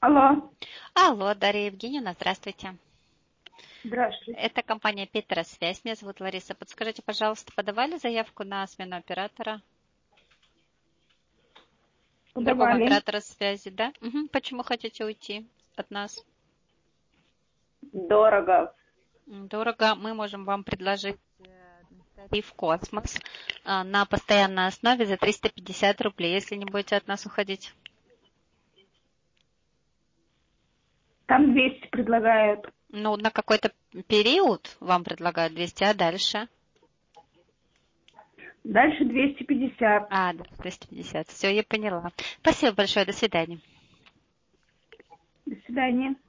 Алло. Алло, Дарья Евгеньевна, здравствуйте. Здравствуйте. Это компания Петросвязь. Меня зовут Лариса. Подскажите, пожалуйста, подавали заявку на смену оператора? Другого Подавали. оператора связи, да? Мгм. Почему хотите уйти от нас? Дорого. Дорого. Мы можем вам предложить тариф «Космос» на постоянной основе за 350 рублей, если не будете от нас уходить. Там 200 предлагают. Ну, на какой-то период вам предлагают 200, а дальше? Дальше 250. Да, 250. Все, я поняла. Спасибо большое. До свидания. До свидания.